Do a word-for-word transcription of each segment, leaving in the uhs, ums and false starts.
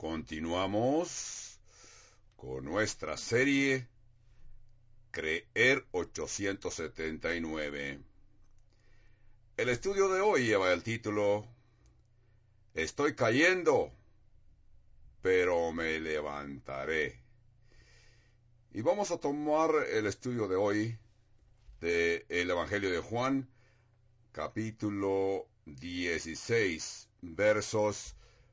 Continuamos con nuestra serie Creer ochocientos setenta y nueve. El estudio de hoy lleva el título Estoy cayendo, pero me levantaré. Y vamos a tomar el estudio de hoy del Evangelio de Juan, capítulo dieciséis, versos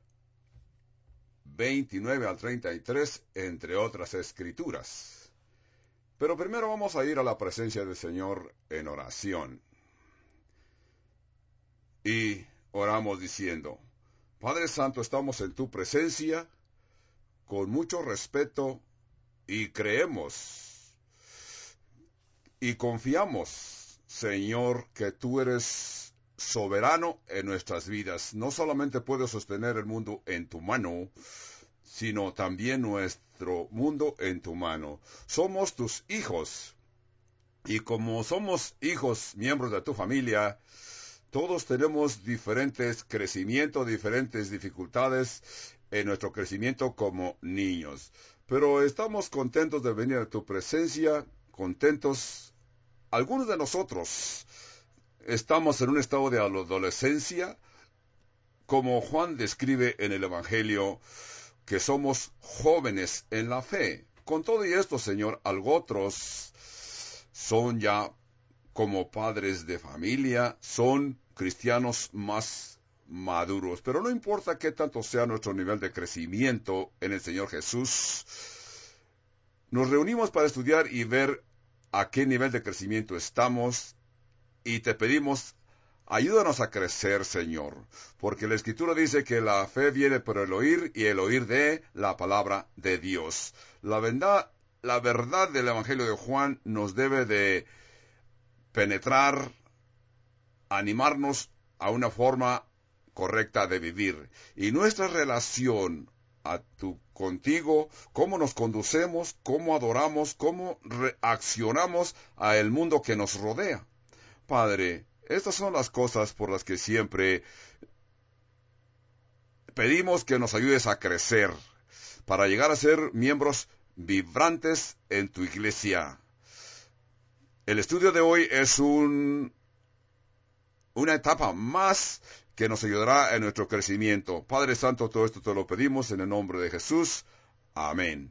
veintinueve al treinta y tres, entre otras escrituras. Pero primero vamos a ir a la presencia del Señor en oración. Y oramos diciendo: Padre Santo, estamos en tu presencia con mucho respeto y creemos y confiamos, Señor, que tú eres soberano en nuestras vidas. No solamente puedes sostener el mundo en tu mano, sino también nuestro mundo en tu mano. Somos tus hijos, y como somos hijos, miembros de tu familia, todos tenemos diferentes crecimientos, diferentes dificultades en nuestro crecimiento como niños. Pero estamos contentos de venir a tu presencia, contentos. Algunos de nosotros estamos en un estado de adolescencia, como Juan describe en el Evangelio, que somos jóvenes en la fe. Con todo y esto, Señor, algo otros son ya como padres de familia, son cristianos más maduros. Pero no importa qué tanto sea nuestro nivel de crecimiento en el Señor Jesús, nos reunimos para estudiar y ver a qué nivel de crecimiento estamos, y te pedimos, ayúdanos a crecer, Señor, porque la Escritura dice que la fe viene por el oír, y el oír de la palabra de Dios. La verdad, la verdad del Evangelio de Juan nos debe de penetrar, animarnos a una forma correcta de vivir. Y nuestra relación a tu, contigo, cómo nos conducemos, cómo adoramos, cómo reaccionamos a el mundo que nos rodea. Padre, estas son las cosas por las que siempre pedimos que nos ayudes a crecer, para llegar a ser miembros vibrantes en tu iglesia. El estudio de hoy es un, una etapa más que nos ayudará en nuestro crecimiento. Padre Santo, todo esto te lo pedimos en el nombre de Jesús. Amén.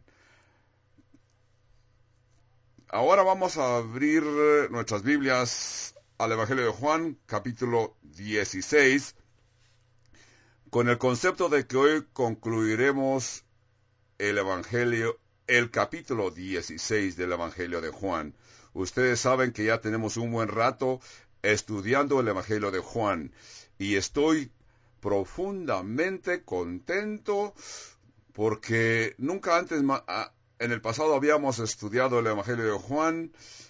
Ahora vamos a abrir nuestras Biblias al Evangelio de Juan, capítulo dieciséis, con el concepto de que hoy concluiremos el Evangelio, el capítulo dieciséis del Evangelio de Juan. Ustedes saben que ya tenemos un buen rato estudiando el Evangelio de Juan, y estoy profundamente contento porque nunca antes en el pasado habíamos estudiado el Evangelio de Juan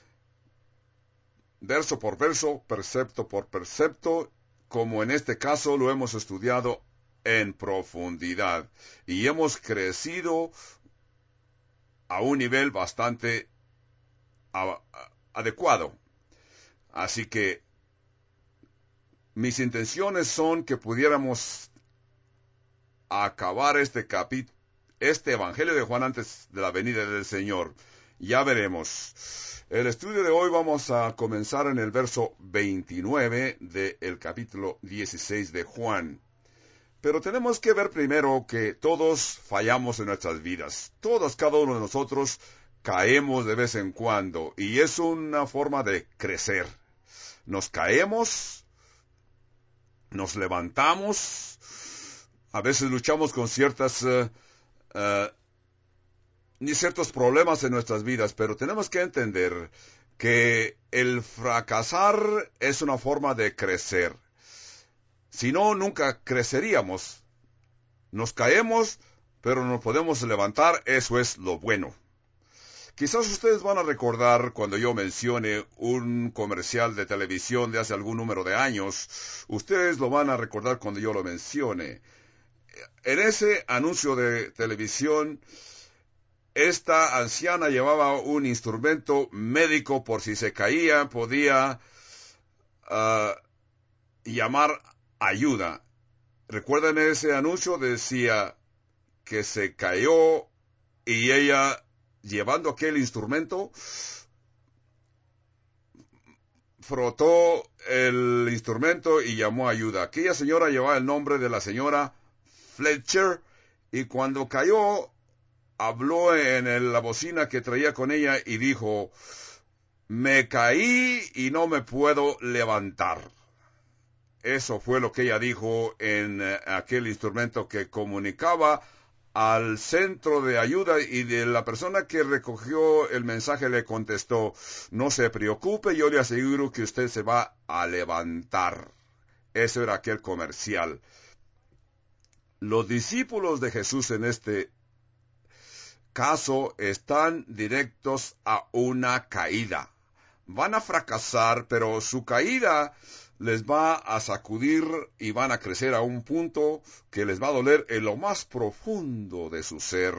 verso por verso, precepto por precepto, como en este caso lo hemos estudiado en profundidad, y hemos crecido a un nivel bastante a, a, adecuado. Así que mis intenciones son que pudiéramos acabar este capítulo, este Evangelio de Juan antes de la venida del Señor. Ya veremos. El estudio de hoy vamos a comenzar en el verso veintinueve del capítulo dieciséis de Juan. Pero tenemos que ver primero que todos fallamos en nuestras vidas. Todos, cada uno de nosotros, caemos de vez en cuando, y es una forma de crecer. Nos caemos, nos levantamos, a veces luchamos con ciertas uh, uh, ni ciertos problemas en nuestras vidas, pero tenemos que entender que el fracasar es una forma de crecer. Si no, nunca creceríamos. Nos caemos, pero nos podemos levantar, eso es lo bueno. Quizás ustedes van a recordar cuando yo mencione un comercial de televisión de hace algún número de años. Ustedes lo van a recordar cuando yo lo mencione. En ese anuncio de televisión, esta anciana llevaba un instrumento médico por si se caía, podía uh, llamar ayuda. ¿Recuerdan ese anuncio? Decía, que se cayó y ella, llevando aquel instrumento, frotó el instrumento y llamó ayuda. Aquella señora llevaba el nombre de la señora Fletcher, y cuando cayó, habló en el, la bocina que traía con ella y dijo: me caí y no me puedo levantar. Eso fue lo que ella dijo en eh, aquel instrumento que comunicaba al centro de ayuda, y de la persona que recogió el mensaje le contestó: no se preocupe, yo le aseguro que usted se va a levantar. Eso era aquel comercial. Los discípulos de Jesús en este caso están directos a una caída. Van a fracasar, pero su caída les va a sacudir y van a crecer a un punto que les va a doler en lo más profundo de su ser.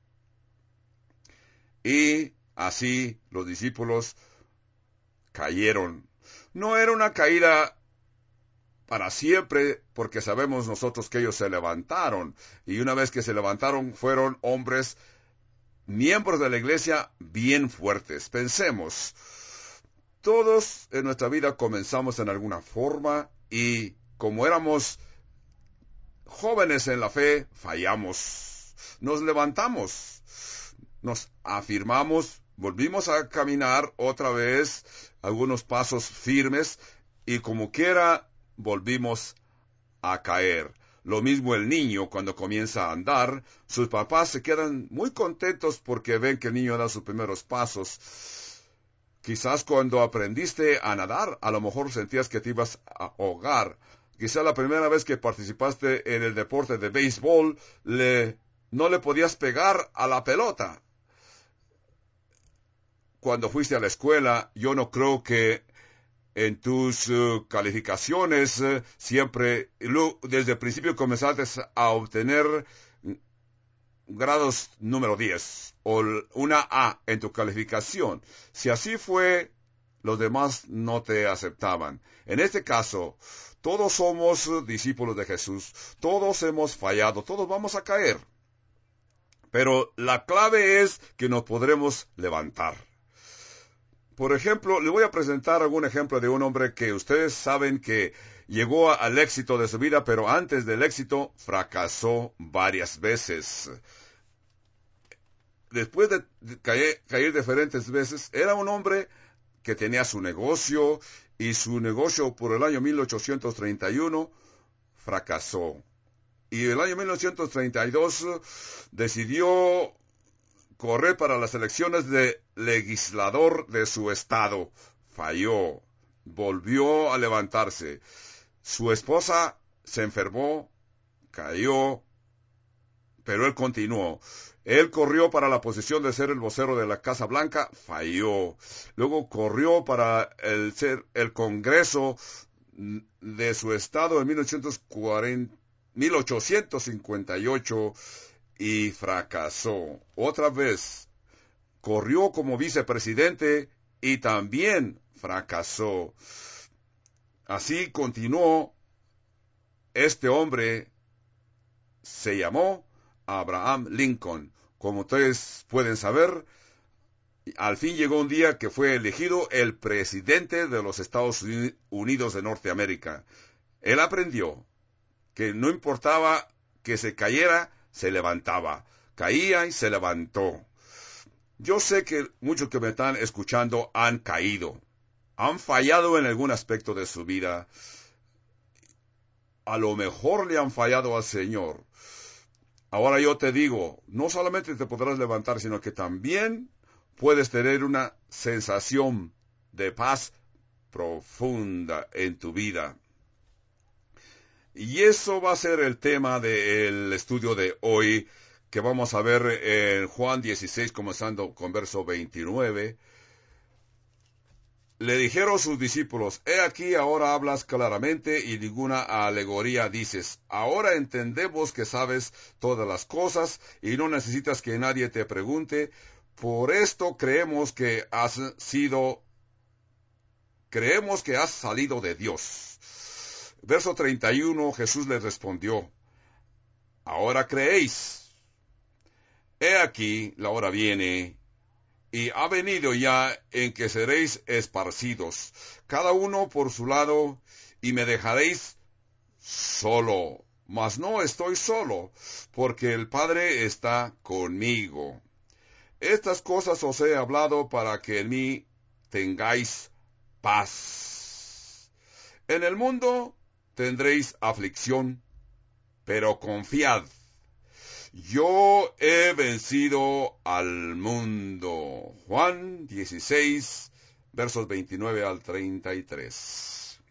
Y así los discípulos cayeron. No era una caída para siempre, porque sabemos nosotros que ellos se levantaron, y una vez que se levantaron fueron hombres, miembros de la iglesia bien fuertes. Pensemos, todos en nuestra vida comenzamos en alguna forma, y como éramos jóvenes en la fe, fallamos. Nos levantamos, nos afirmamos, volvimos a caminar otra vez algunos pasos firmes, y como quiera volvimos a caer. Lo mismo el niño cuando comienza a andar, sus papás se quedan muy contentos porque ven que el niño da sus primeros pasos. Quizás cuando aprendiste a nadar, a lo mejor sentías que te ibas a ahogar. Quizás la primera vez que participaste en el deporte de béisbol, le, no le podías pegar a la pelota. Cuando fuiste a la escuela, yo no creo que en tus uh, calificaciones uh, siempre, lo, desde el principio comenzaste a obtener grados número diez o una A en tu calificación. Si así fue, los demás no te aceptaban. En este caso, todos somos uh, discípulos de Jesús, todos hemos fallado, todos vamos a caer. Pero la clave es que nos podremos levantar. Por ejemplo, le voy a presentar algún ejemplo de un hombre que ustedes saben que llegó al éxito de su vida, pero antes del éxito fracasó varias veces. Después de caer, caer diferentes veces, era un hombre que tenía su negocio, y su negocio por el año mil ochocientos treinta y uno fracasó. Y el año mil novecientos treinta y dos decidió correr para las elecciones de legislador de su estado. Falló. Volvió a levantarse. Su esposa se enfermó, cayó, pero él continuó. Él corrió para la posición de ser el vocero de la Casa Blanca, falló. Luego corrió para el ser el Congreso de su estado en mil ochocientos cincuenta y ocho, y fracasó. Otra vez, corrió como vicepresidente y también fracasó. Así continuó. Este hombre se llamó Abraham Lincoln. Como ustedes pueden saber, al fin llegó un día que fue elegido el presidente de los Estados Unidos de Norteamérica. Él aprendió que no importaba que se cayera, se levantaba. Caía y se levantó. Yo sé que muchos que me están escuchando han caído, han fallado en algún aspecto de su vida. A lo mejor le han fallado al Señor. Ahora yo te digo, no solamente te podrás levantar, sino que también puedes tener una sensación de paz profunda en tu vida. Y eso va a ser el tema del estudio de hoy, que vamos a ver en Juan dieciséis, comenzando con verso veintinueve. Le dijeron sus discípulos: he aquí, ahora hablas claramente y ninguna alegoría dices. Ahora entendemos que sabes todas las cosas y no necesitas que nadie te pregunte. Por esto creemos que has sido, creemos que has salido de Dios. Verso treinta y uno, Jesús les respondió: ahora creéis. He aquí, la hora viene, y ha venido ya en que seréis esparcidos, cada uno por su lado, y me dejaréis solo. Mas no estoy solo, porque el Padre está conmigo. Estas cosas os he hablado para que en mí tengáis paz. En el mundo tendréis aflicción, pero confiad. Yo he vencido al mundo. Juan dieciséis, versos veintinueve al treinta y tres.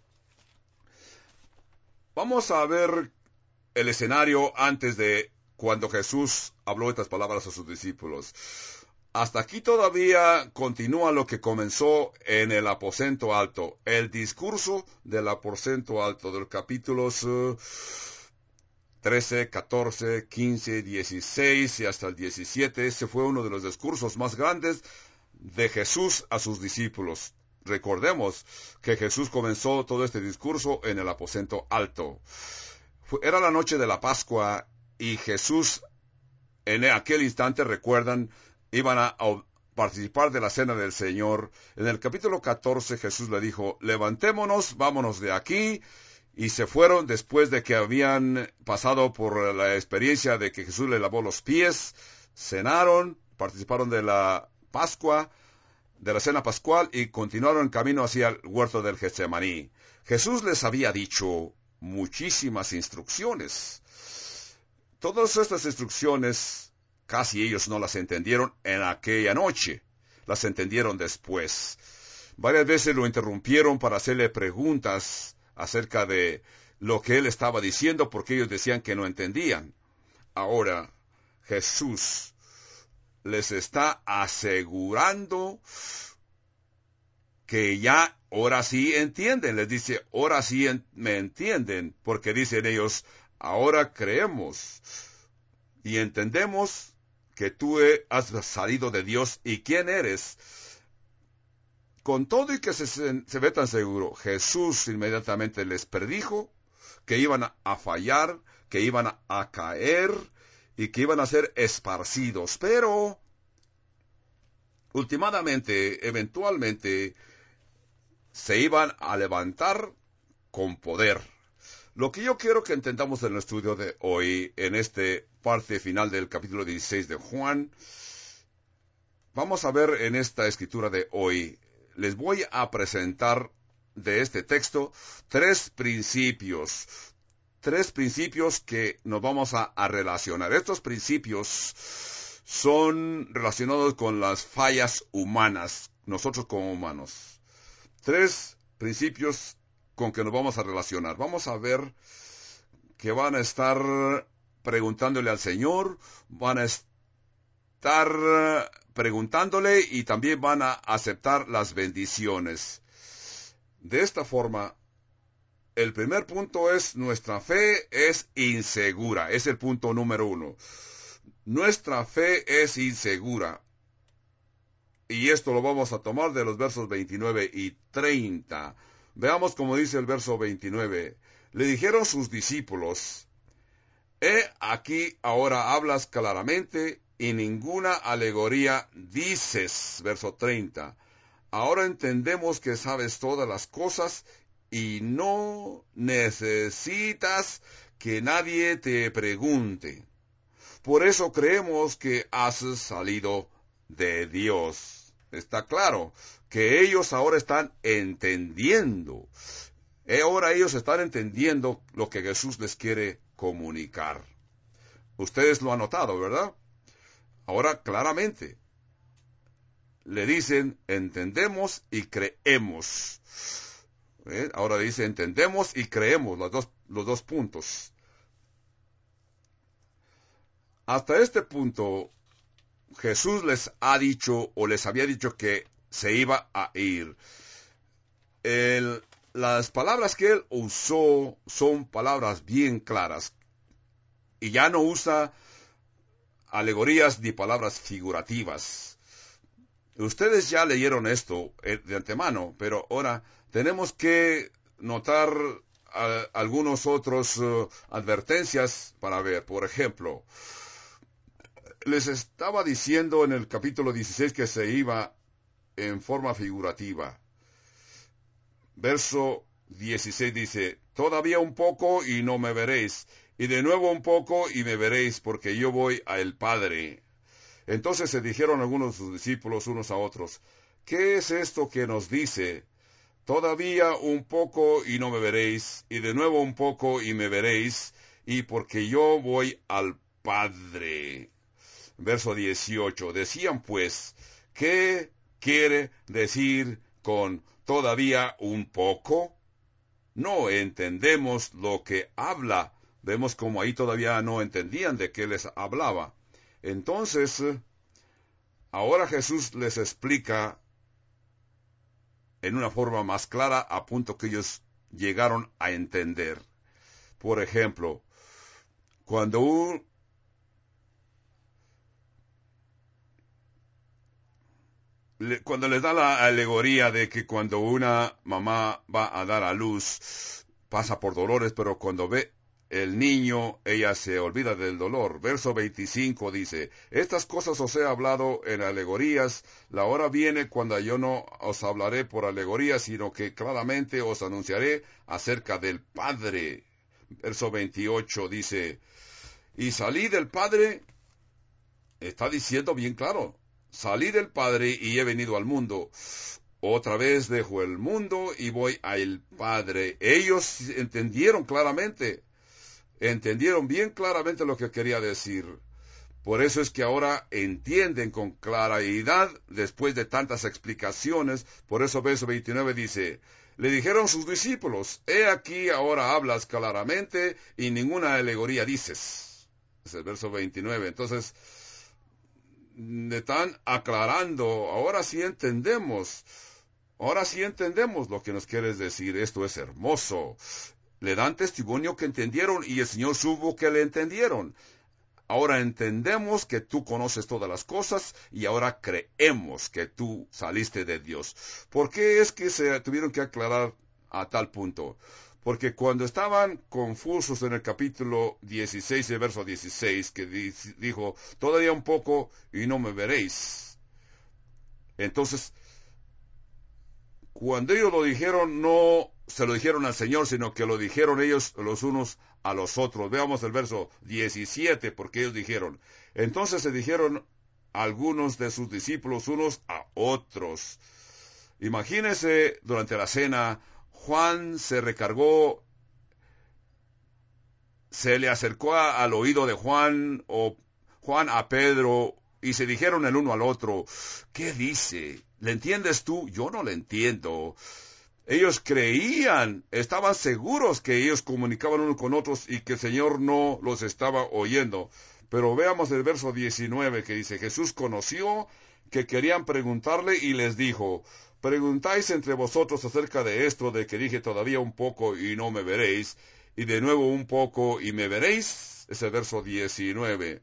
Vamos a ver el escenario antes de cuando Jesús habló estas palabras a sus discípulos. Hasta aquí todavía continúa lo que comenzó en el aposento alto, el discurso del aposento alto, del capítulos uh, trece, catorce, quince, dieciséis y hasta el diecisiete. Ese fue uno de los discursos más grandes de Jesús a sus discípulos. Recordemos que Jesús comenzó todo este discurso en el aposento alto. Era la noche de la Pascua y Jesús en aquel instante, recuerdan, iban a participar de la cena del Señor. En el capítulo catorce Jesús le dijo, levantémonos, vámonos de aquí. Y se fueron después de que habían pasado por la experiencia de que Jesús le lavó los pies, cenaron, participaron de la Pascua, de la cena pascual y continuaron en camino hacia el huerto del Getsemaní. Jesús les había dicho muchísimas instrucciones. Todas estas instrucciones casi ellos no las entendieron en aquella noche, las entendieron después. Varias veces lo interrumpieron para hacerle preguntas acerca de lo que él estaba diciendo, porque ellos decían que no entendían. Ahora, Jesús les está asegurando que ya, ahora sí entienden. Les dice, ahora sí en- me entienden, porque dicen ellos, ahora creemos y entendemos que tú has salido de Dios y quién eres. Con todo y que se, se ve tan seguro, Jesús inmediatamente les predijo que iban a fallar, que iban a, a caer y que iban a ser esparcidos. Pero, últimamente, eventualmente, se iban a levantar con poder. Lo que yo quiero que entendamos en el estudio de hoy, en esta parte final del capítulo dieciséis de Juan, vamos a ver en esta escritura de hoy, les voy a presentar de este texto tres principios, tres principios que nos vamos a, a relacionar. Estos principios son relacionados con las fallas humanas, nosotros como humanos. Tres principios con que nos vamos a relacionar. Vamos a ver que van a estar preguntándole al Señor, van a estar preguntándole y también van a aceptar las bendiciones. De esta forma, el primer punto es, nuestra fe es insegura. Es el punto número uno. Nuestra fe es insegura. Y esto lo vamos a tomar de los versos veintinueve y treinta. Veamos cómo dice el verso veintinueve. Le dijeron sus discípulos, he aquí ahora hablas claramente y ninguna alegoría dices. Verso treinta. Ahora entendemos que sabes todas las cosas y no necesitas que nadie te pregunte. Por eso creemos que has salido de Dios. Está claro que ellos ahora están entendiendo. Ahora ellos están entendiendo lo que Jesús les quiere comunicar. Ustedes lo han notado, ¿verdad? Ahora claramente le dicen, entendemos y creemos. ¿Eh? Ahora dice, entendemos y creemos, los dos, los dos puntos. Hasta este punto, Jesús les ha dicho o les había dicho que se iba a ir. El, las palabras que él usó son palabras bien claras. Y ya no usa alegorías ni palabras figurativas. Ustedes ya leyeron esto de antemano, pero ahora tenemos que notar a, algunos otros uh, advertencias para ver. Por ejemplo, les estaba diciendo en el capítulo dieciséis que se iba en forma figurativa. Verso dieciséis dice, todavía un poco y no me veréis, y de nuevo un poco y me veréis, porque yo voy al Padre. Entonces se dijeron algunos de sus discípulos unos a otros, ¿qué es esto que nos dice? Todavía un poco y no me veréis, y de nuevo un poco y me veréis, y porque yo voy al Padre. Verso dieciocho, decían pues, ¿qué quiere decir con todavía un poco? No entendemos lo que habla. Vemos como ahí todavía no entendían de qué les hablaba. Entonces, ahora Jesús les explica en una forma más clara a punto que ellos llegaron a entender. Por ejemplo, cuando un Cuando les da la alegoría de que cuando una mamá va a dar a luz, pasa por dolores, pero cuando ve el niño, ella se olvida del dolor. Verso veinticinco dice, estas cosas os he hablado en alegorías, la hora viene cuando yo no os hablaré por alegorías, sino que claramente os anunciaré acerca del Padre. Verso veintiocho dice, y salí del Padre, está diciendo bien claro, salí del Padre y he venido al mundo. Otra vez dejo el mundo y voy al Padre. Ellos entendieron claramente, entendieron bien claramente lo que quería decir. Por eso es que ahora entienden con claridad después de tantas explicaciones. Por eso verso veintinueve dice, le dijeron sus discípulos, he aquí ahora hablas claramente y ninguna alegoría dices. Es el verso veintinueve. Entonces, están aclarando, ahora sí entendemos, ahora sí entendemos lo que nos quieres decir, esto es hermoso. Le dan testimonio que entendieron y el Señor supo que le entendieron. Ahora entendemos que tú conoces todas las cosas y ahora creemos que tú saliste de Dios. ¿Por qué es que se tuvieron que aclarar a tal punto? Porque cuando estaban confusos en el capítulo dieciséis, el verso dieciséis, que dijo, todavía un poco y no me veréis. Entonces, cuando ellos lo dijeron, no se lo dijeron al Señor, sino que lo dijeron ellos los unos a los otros. Veamos el verso diecisiete, porque ellos dijeron. Entonces se dijeron algunos de sus discípulos unos a otros. Imagínense durante la cena, Juan se recargó, se le acercó a, al oído de Juan, o Juan a Pedro, y se dijeron el uno al otro, ¿qué dice? ¿Le entiendes tú? Yo no le entiendo. Ellos creían, estaban seguros que ellos comunicaban unos con otros y que el Señor no los estaba oyendo. Pero veamos el verso diecinueve que dice, Jesús conoció que querían preguntarle y les dijo, preguntáis entre vosotros acerca de esto, de que dije todavía un poco y no me veréis, y de nuevo un poco y me veréis. Es el verso diecinueve.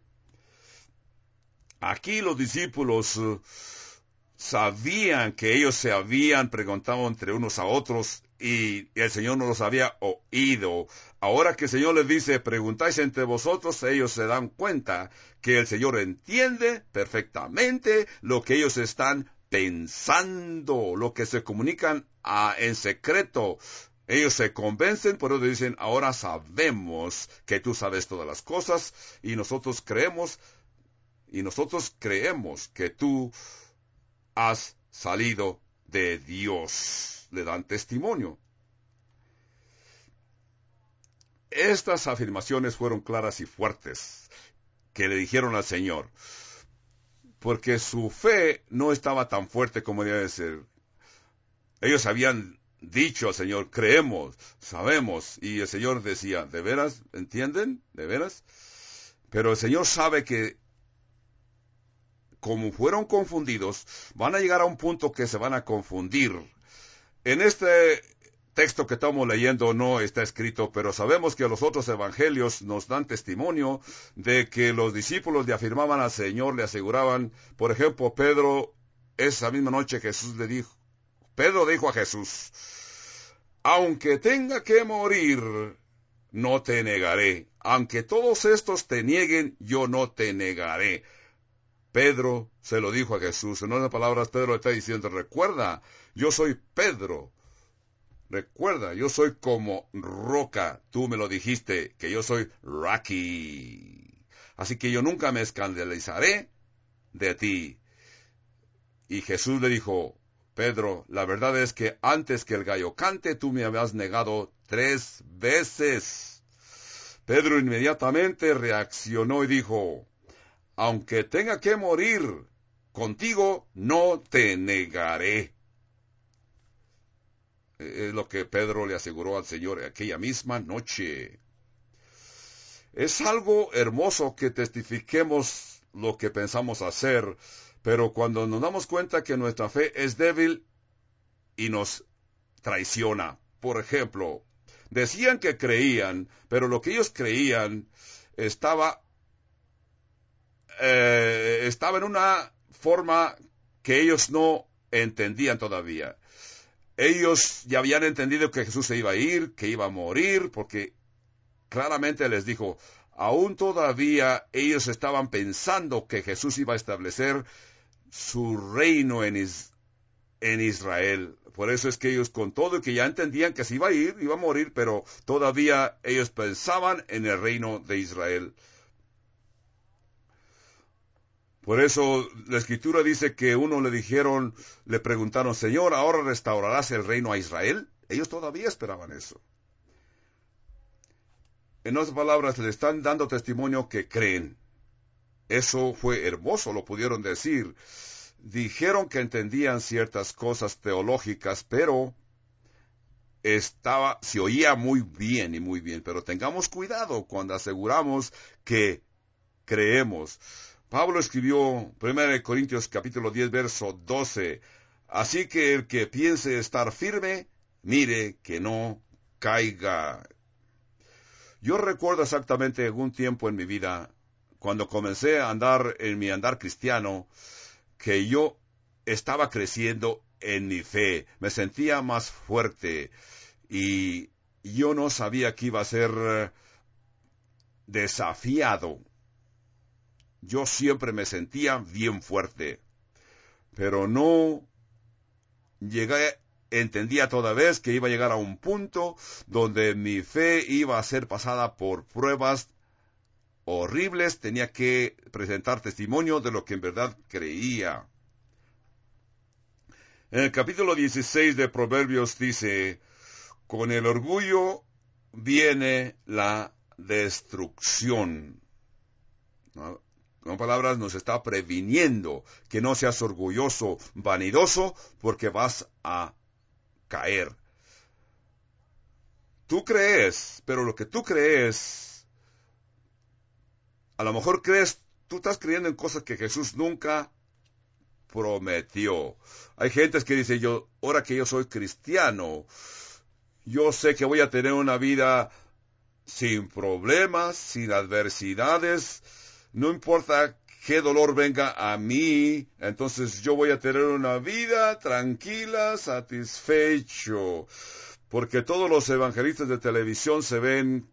Aquí los discípulos uh, sabían que ellos se habían preguntado entre unos a otros y el Señor no los había oído. Ahora que el Señor les dice, preguntáis entre vosotros, ellos se dan cuenta que el Señor entiende perfectamente lo que ellos están pensando, lo que se comunican a, en secreto. Ellos se convencen, por eso dicen, ahora sabemos que tú sabes todas las cosas y nosotros creemos, y nosotros creemos que tú has salido de Dios. Le dan testimonio. Estas afirmaciones fueron claras y fuertes que le dijeron al Señor, porque su fe no estaba tan fuerte como debía de ser. Ellos habían dicho al Señor, creemos, sabemos, y el Señor decía, ¿de veras? ¿Entienden? ¿De veras? Pero el Señor sabe que como fueron confundidos, van a llegar a un punto que se van a confundir. En este texto que estamos leyendo no está escrito, pero sabemos que los otros evangelios nos dan testimonio de que los discípulos le afirmaban al Señor, le aseguraban, por ejemplo, Pedro, esa misma noche Jesús le dijo, Pedro dijo a Jesús, aunque tenga que morir, no te negaré. Aunque todos estos te nieguen, yo no te negaré. Pedro se lo dijo a Jesús. En otras palabras, Pedro le está diciendo, recuerda, yo soy Pedro. Recuerda, yo soy como roca. Tú me lo dijiste, que yo soy Rocky. Así que yo nunca me escandalizaré de ti. Y Jesús le dijo, Pedro, la verdad es que antes que el gallo cante, tú me habías negado tres veces. Pedro inmediatamente reaccionó y dijo, aunque tenga que morir contigo, no te negaré. Es lo que Pedro le aseguró al Señor aquella misma noche. Es algo hermoso que testifiquemos lo que pensamos hacer, pero cuando nos damos cuenta que nuestra fe es débil y nos traiciona. Por ejemplo, decían que creían, pero lo que ellos creían estaba, eh, estaba en una forma que ellos no entendían todavía. Ellos ya habían entendido que Jesús se iba a ir, que iba a morir, porque claramente les dijo, aún todavía ellos estaban pensando que Jesús iba a establecer su reino en, Is- en Israel. Por eso es que ellos, con todo y que ya entendían que se iba a ir, iba a morir, pero todavía ellos pensaban en el reino de Israel. Por eso la Escritura dice que uno le dijeron, le preguntaron, Señor, ¿ahora restaurarás el reino a Israel? Ellos todavía esperaban eso. En otras palabras, le están dando testimonio que creen. Eso fue hermoso, lo pudieron decir. Dijeron que entendían ciertas cosas teológicas, pero estaba, se oía muy bien y muy bien. Pero tengamos cuidado cuando aseguramos que creemos. Pablo escribió primera de Corintios capítulo diez, verso doce. Así que el que piense estar firme, mire que no caiga. Yo recuerdo exactamente algún tiempo en mi vida, cuando comencé a andar en mi andar cristiano, que yo estaba creciendo en mi fe. Me sentía más fuerte y yo no sabía que iba a ser desafiado. Yo siempre me sentía bien fuerte, pero no llegué, entendía toda vez que iba a llegar a un punto donde mi fe iba a ser pasada por pruebas horribles, tenía que presentar testimonio de lo que en verdad creía. En el capítulo dieciséis de Proverbios dice, con el orgullo viene la destrucción. ¿No? Con palabras nos está previniendo que no seas orgulloso, vanidoso, porque vas a caer. Tú crees, pero lo que tú crees, a lo mejor crees, tú estás creyendo en cosas que Jesús nunca prometió. Hay gentes que dicen, yo, ahora que yo soy cristiano, yo sé que voy a tener una vida sin problemas, sin adversidades, no importa qué dolor venga a mí, entonces yo voy a tener una vida tranquila, satisfecho, porque todos los evangelistas de televisión se ven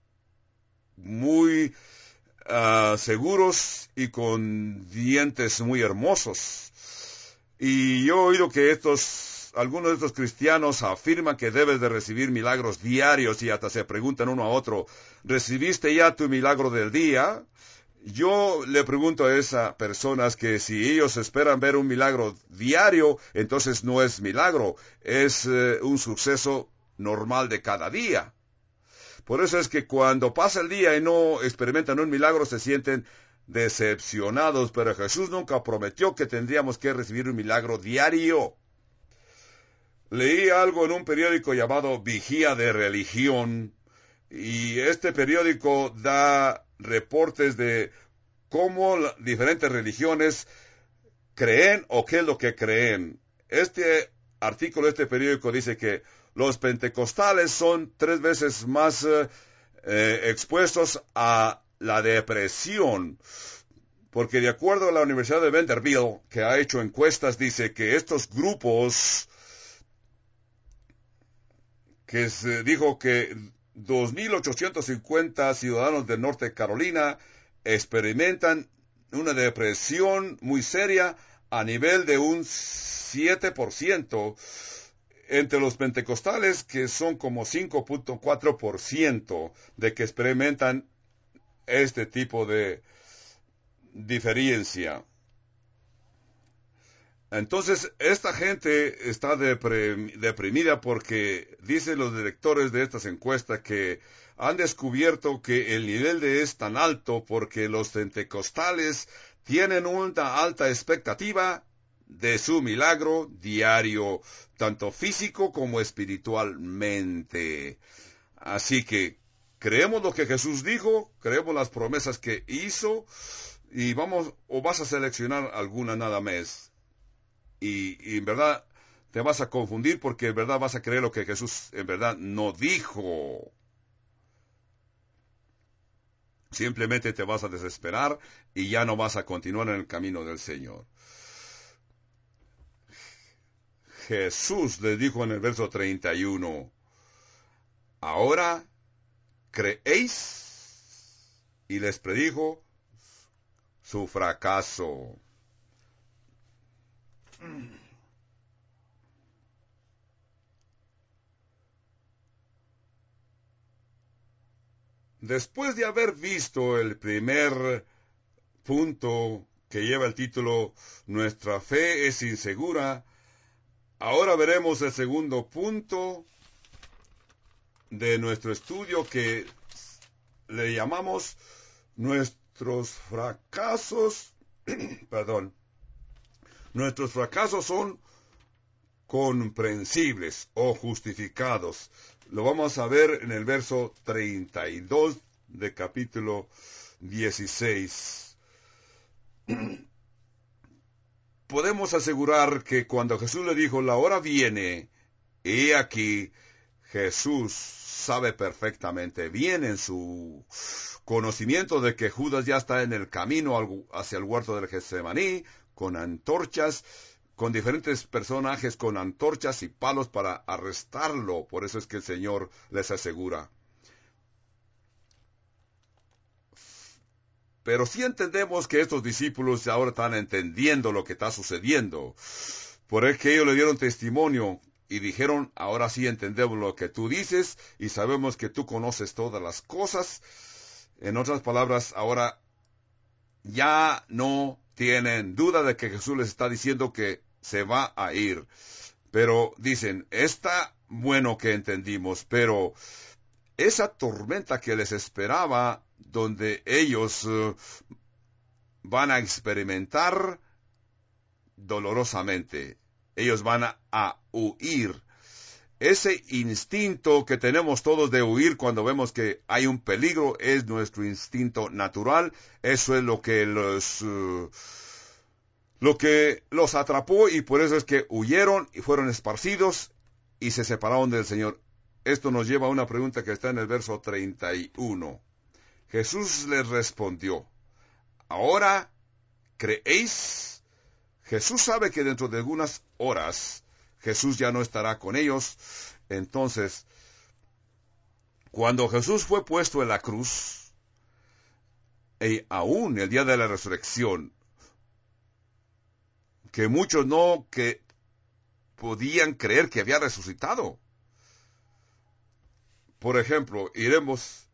muy uh, seguros y con dientes muy hermosos. Y yo he oído que estos, algunos de estos cristianos afirman que debes de recibir milagros diarios y hasta se preguntan uno a otro, ¿recibiste ya tu milagro del día? Yo le pregunto a esas personas que si ellos esperan ver un milagro diario, entonces no es milagro, es eh, un suceso normal de cada día. Por eso es que cuando pasa el día y no experimentan un milagro, se sienten decepcionados, pero Jesús nunca prometió que tendríamos que recibir un milagro diario. Leí algo en un periódico llamado Vigía de Religión, y este periódico da reportes de cómo diferentes religiones creen o qué es lo que creen. Este artículo, este periódico dice que los pentecostales son tres veces más eh, eh, expuestos a la depresión, porque de acuerdo a la Universidad de Vanderbilt, que ha hecho encuestas, dice que estos grupos, que se dijo que dos mil ochocientos cincuenta ciudadanos de Norte Carolina experimentan una depresión muy seria a nivel de un siete por ciento entre los pentecostales, que son como cinco punto cuatro por ciento de que experimentan este tipo de diferencia. Entonces, esta gente está deprimida porque dicen los directores de estas encuestas que han descubierto que el nivel de es tan alto porque los pentecostales tienen una alta expectativa de su milagro diario, tanto físico como espiritualmente. Así que creemos lo que Jesús dijo, creemos las promesas que hizo, y vamos, o vas a seleccionar alguna nada más. Y, y en verdad te vas a confundir porque en verdad vas a creer lo que Jesús en verdad no dijo. Simplemente te vas a desesperar y ya no vas a continuar en el camino del Señor. Jesús les dijo en el verso treinta y uno, ahora creéis, y les predijo su fracaso. Después de haber visto el primer punto que lleva el título Nuestra fe es insegura, ahora veremos el segundo punto de nuestro estudio que le llamamos Nuestros fracasos, perdón, nuestros fracasos son comprensibles o justificados. Lo vamos a ver en el verso treinta y dos de capítulo dieciséis. Podemos asegurar que cuando Jesús le dijo, la hora viene, he aquí, Jesús sabe perfectamente bien en su conocimiento de que Judas ya está en el camino hacia el huerto del Getsemaní, con antorchas, con diferentes personajes con antorchas y palos para arrestarlo. Por eso es que el Señor les asegura. Pero sí entendemos que estos discípulos ahora están entendiendo lo que está sucediendo. Por eso que ellos le dieron testimonio y dijeron, ahora sí entendemos lo que tú dices y sabemos que tú conoces todas las cosas. En otras palabras, ahora ya no tienen duda de que Jesús les está diciendo que se va a ir. Pero dicen, está bueno que entendimos, pero esa tormenta que les esperaba, donde ellos uh, van a experimentar dolorosamente, ellos van a, a huir. Ese instinto que tenemos todos de huir cuando vemos que hay un peligro es nuestro instinto natural. Eso es lo que los uh, lo que los atrapó, y por eso es que huyeron y fueron esparcidos y se separaron del Señor. Esto nos lleva a una pregunta que está en el verso treinta y uno. Jesús les respondió, ¿ahora creéis? Jesús sabe que dentro de algunas horas Jesús ya no estará con ellos. Entonces, cuando Jesús fue puesto en la cruz, y aún el día de la resurrección, que muchos no que podían creer que había resucitado. Por ejemplo, iremos,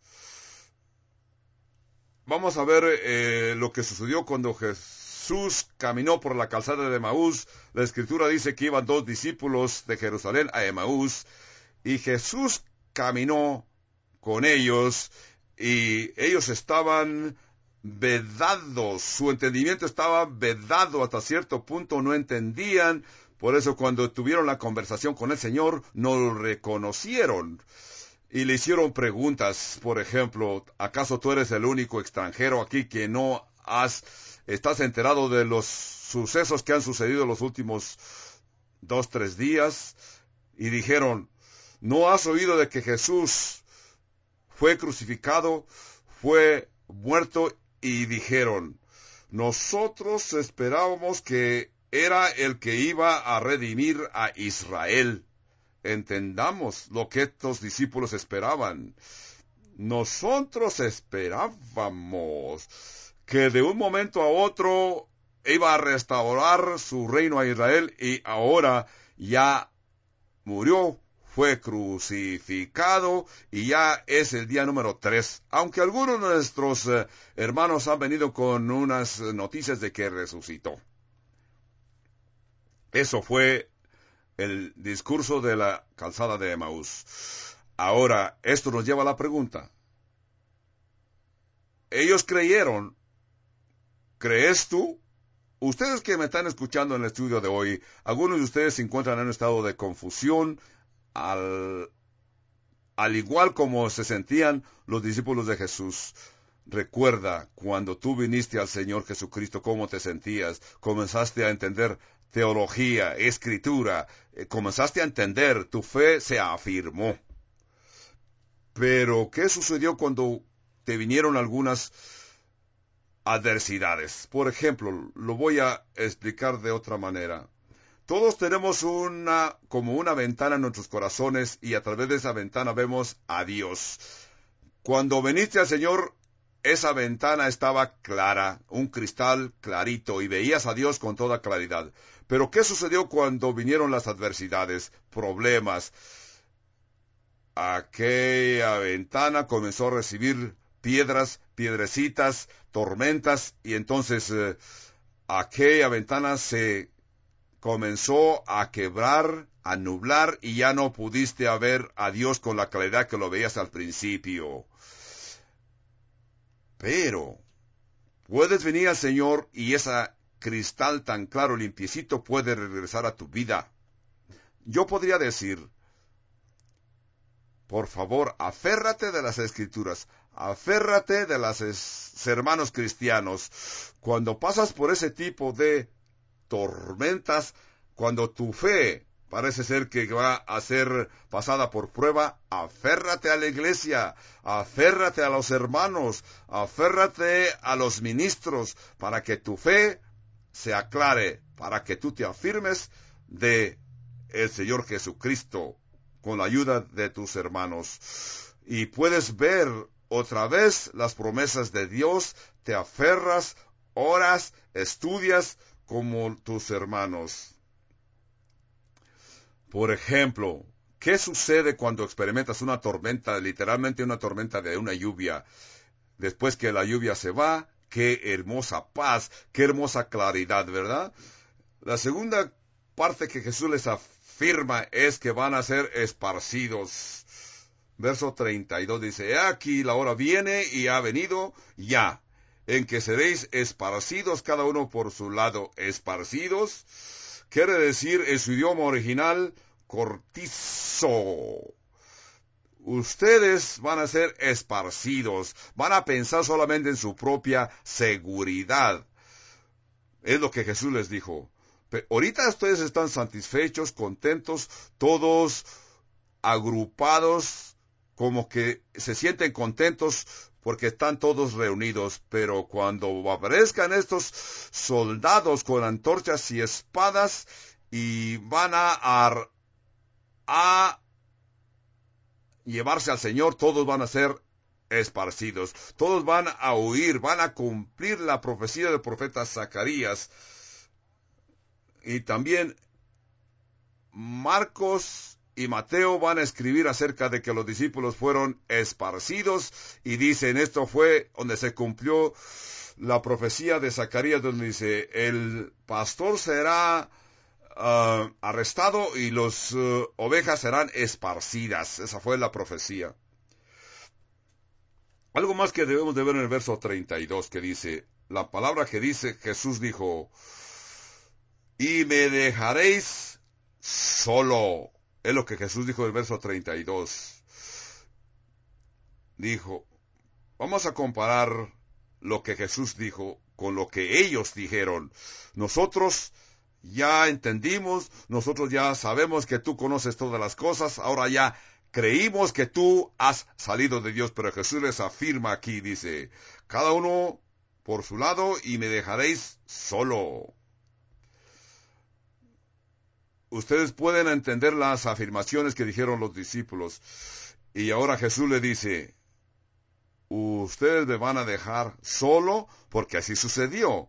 vamos a ver eh, lo que sucedió cuando Jesús caminó por la calzada de Emaús. La Escritura dice que iban dos discípulos de Jerusalén a Emaús, y Jesús caminó con ellos, y ellos estaban vedados, su entendimiento estaba vedado hasta cierto punto, no entendían. Por eso cuando tuvieron la conversación con el Señor, no lo reconocieron. Y le hicieron preguntas, por ejemplo, ¿acaso tú eres el único extranjero aquí que no has, estás enterado de los sucesos que han sucedido los últimos dos, tres días? Y dijeron, ¿no has oído de que Jesús fue crucificado, fue muerto? Y dijeron, nosotros esperábamos que era el que iba a redimir a Israel. Entendamos lo que estos discípulos esperaban. Nosotros esperábamos que de un momento a otro iba a restaurar su reino a Israel y ahora ya murió, fue crucificado y ya es el día número tres. Aunque algunos de nuestros eh, hermanos han venido con unas noticias de que resucitó. Eso fue el discurso de la calzada de Emaús. Ahora, esto nos lleva a la pregunta. Ellos creyeron. ¿Crees tú? Ustedes que me están escuchando en el estudio de hoy, algunos de ustedes se encuentran en un estado de confusión, al, al igual como se sentían los discípulos de Jesús. Recuerda, cuando tú viniste al Señor Jesucristo, cómo te sentías. Comenzaste a entender teología, escritura, eh, comenzaste a entender, tu fe se afirmó. Pero, ¿qué sucedió cuando te vinieron algunas adversidades? Por ejemplo, lo voy a explicar de otra manera. Todos tenemos una, como una ventana en nuestros corazones y a través de esa ventana vemos a Dios. Cuando viniste al Señor, esa ventana estaba clara, un cristal clarito y veías a Dios con toda claridad. Pero ¿qué sucedió cuando vinieron las adversidades, problemas? Aquella ventana comenzó a recibir piedras, piedrecitas, tormentas, y entonces eh, aquella ventana se comenzó a quebrar, a nublar, y ya no pudiste ver a Dios con la claridad que lo veías al principio. Pero puedes venir al Señor y ese cristal tan claro, limpiecito, puede regresar a tu vida. Yo podría decir, por favor, aférrate de las Escrituras, aférrate de los hermanos cristianos. Cuando pasas por ese tipo de tormentas, cuando tu fe parece ser que va a ser pasada por prueba, aférrate a la iglesia, aférrate a los hermanos, aférrate a los ministros, para que tu fe se aclare, para que tú te afirmes de el Señor Jesucristo, con la ayuda de tus hermanos. Y puedes ver otra vez las promesas de Dios, te aferras, oras, estudias como tus hermanos. Por ejemplo, ¿qué sucede cuando experimentas una tormenta, literalmente una tormenta de una lluvia? Después que la lluvia se va, qué hermosa paz, qué hermosa claridad, ¿verdad? La segunda parte que Jesús les afirma es que van a ser esparcidos. Verso treinta y dos dice, he aquí la hora viene y ha venido ya, en que seréis esparcidos cada uno por su lado. Esparcidos quiere decir en su idioma original cortizo. Ustedes van a ser esparcidos, van a pensar solamente en su propia seguridad. Es lo que Jesús les dijo. Pero ahorita ustedes están satisfechos, contentos, todos agrupados, como que se sienten contentos porque están todos reunidos. Pero cuando aparezcan estos soldados con antorchas y espadas y van a, a, a llevarse al Señor, todos van a ser esparcidos. Todos van a huir, van a cumplir la profecía del profeta Zacarías. Y también Marcos y Mateo van a escribir acerca de que los discípulos fueron esparcidos, y dicen, esto fue donde se cumplió la profecía de Zacarías, donde dice, el pastor será uh, arrestado y las uh, ovejas serán esparcidas. Esa fue la profecía. Algo más que debemos de ver en el verso treinta y dos, que dice, la palabra que dice, Jesús dijo, y me dejaréis solo. Es lo que Jesús dijo en el verso treinta y dos. Dijo, vamos a comparar lo que Jesús dijo con lo que ellos dijeron. Nosotros ya entendimos, nosotros ya sabemos que tú conoces todas las cosas, ahora ya creímos que tú has salido de Dios, pero Jesús les afirma aquí, dice, cada uno por su lado y me dejaréis solo. Ustedes pueden entender las afirmaciones que dijeron los discípulos. Y ahora Jesús le dice, ustedes me van a dejar solo, porque así sucedió.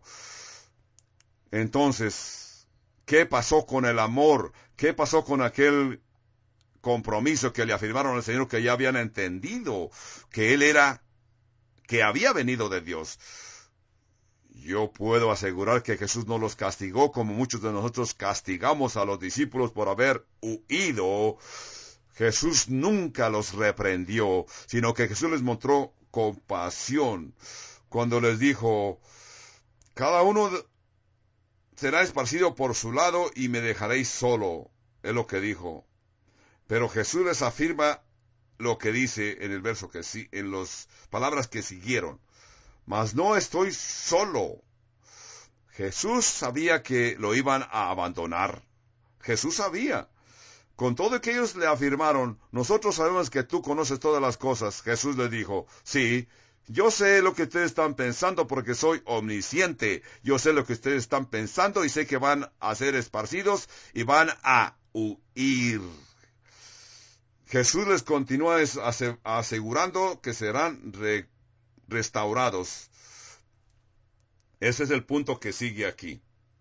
Entonces, ¿qué pasó con el amor? ¿Qué pasó con aquel compromiso que le afirmaron al Señor, que ya habían entendido que Él era, que había venido de Dios? Yo puedo asegurar que Jesús no los castigó como muchos de nosotros castigamos a los discípulos por haber huido. Jesús nunca los reprendió, sino que Jesús les mostró compasión cuando les dijo, cada uno será esparcido por su lado y me dejaréis solo, es lo que dijo. Pero Jesús les afirma lo que dice en el verso que sí, en las palabras que siguieron. Mas no estoy solo. Jesús sabía que lo iban a abandonar. Jesús sabía. Con todo que ellos le afirmaron, nosotros sabemos que tú conoces todas las cosas. Jesús le dijo, sí, yo sé lo que ustedes están pensando porque soy omnisciente. Yo sé lo que ustedes están pensando y sé que van a ser esparcidos y van a huir. Jesús les continúa asegurando que serán re restaurados. Ese es el punto que sigue aquí.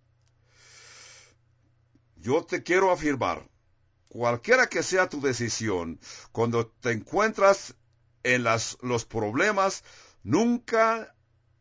Yo te quiero afirmar, cualquiera que sea tu decisión, cuando te encuentras en las, los problemas, nunca